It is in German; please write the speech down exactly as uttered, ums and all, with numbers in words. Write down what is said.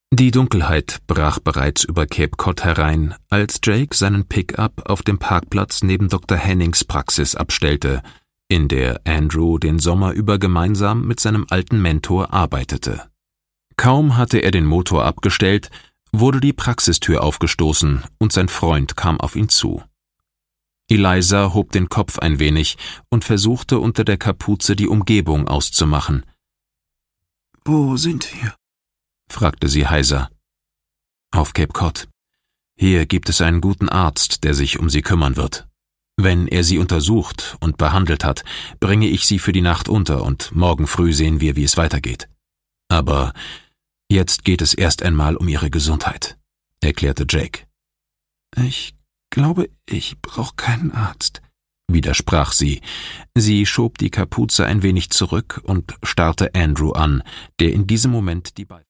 Die Dunkelheit brach bereits über Cape Cod herein, als Jake seinen Pickup auf dem Parkplatz neben Doktor Hennings Praxis abstellte, in der Andrew den Sommer über gemeinsam mit seinem alten Mentor arbeitete. Kaum hatte er den Motor abgestellt, wurde die Praxistür aufgestoßen und sein Freund kam auf ihn zu. Eliza hob den Kopf ein wenig und versuchte unter der Kapuze die Umgebung auszumachen. »Wo sind wir?« fragte sie heiser. »Auf Cape Cod. Hier gibt es einen guten Arzt, der sich um Sie kümmern wird. Wenn er Sie untersucht und behandelt hat, bringe ich Sie für die Nacht unter und morgen früh sehen wir, wie es weitergeht. Aber jetzt geht es erst einmal um Ihre Gesundheit«, erklärte Jake. »Ich glaube, ich brauche keinen Arzt«, widersprach sie. Sie schob die Kapuze ein wenig zurück und starrte Andrew an, der in diesem Moment die beiden